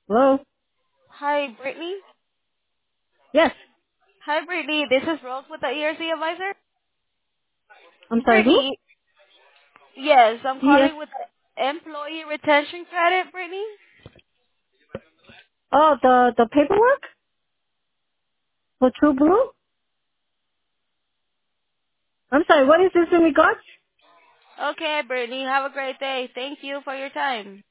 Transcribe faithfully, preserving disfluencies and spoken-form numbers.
Hello? Hi, Brittany. Yes. Hi, Brittany. This is Rose with the E R C advisor. I'm sorry, who? Brittany, yes, I'm Yes. calling with the employee retention credit, Brittany. Oh, the, the paperwork? For True Blue? I'm sorry, what is this in regards? Okay, Brittany. Have a great day. Thank you for your time.